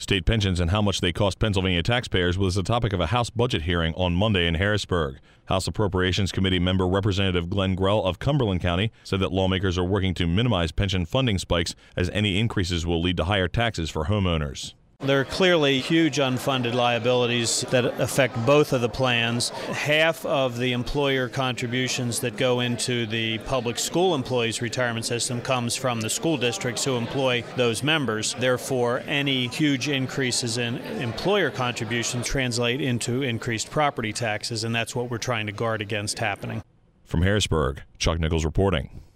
State pensions and how much they cost Pennsylvania taxpayers was the topic of a House budget hearing on Monday in Harrisburg. House Appropriations Committee member Representative Glenn Grell of Cumberland County said that lawmakers are working to minimize pension funding spikes, as any increases will lead to higher taxes for homeowners. There are clearly huge unfunded liabilities that affect both of the plans. Half of the employer contributions that go into the public school employees' retirement system comes from the school districts who employ those members. Therefore, any huge increases in employer contributions translate into increased property taxes, and that's what we're trying to guard against happening. From Harrisburg, Chuck Nichols reporting.